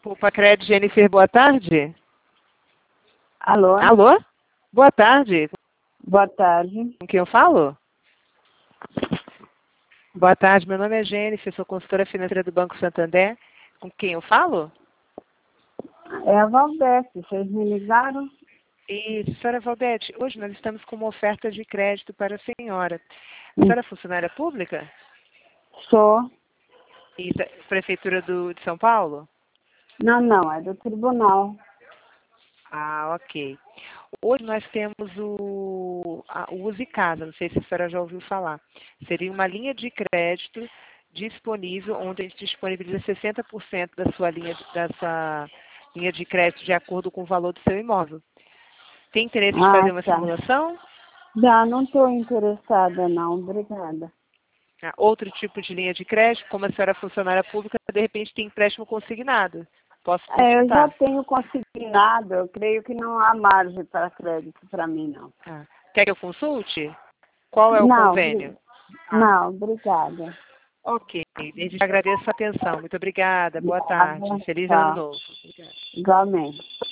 Poupa Crédito, Jennifer, boa tarde. Alô? Alô? Boa tarde. Boa tarde. Com quem eu falo? Boa tarde, meu nome é Jennifer, sou consultora financeira do Banco Santander. Com quem eu falo? É a Valdete, vocês me ligaram? E, senhora Valdete, hoje nós estamos com uma oferta de crédito para a senhora. A senhora é funcionária pública? Sou. E da Prefeitura de São Paulo? Não, é do tribunal. Ah, ok. Hoje nós temos o Use Casa, não sei se a senhora já ouviu falar. Seria uma linha de crédito disponível, onde a gente disponibiliza 60% da sua linha de crédito de acordo com o valor do seu imóvel. Tem interesse de fazer uma Tá. simulação? Não estou interessada não, obrigada. Outro tipo de linha de crédito, como a senhora é funcionária pública, de repente tem empréstimo consignado. Posso Eu já consultar? tenho consignado, eu creio que não há margem para crédito para mim não. Quer que eu consulte? Qual é o Não, convênio? não, obrigada. Ok, desde já agradeço a atenção. Muito obrigada, boa Obrigada, tarde. Feliz ano tchau. novo. Obrigada. Igualmente.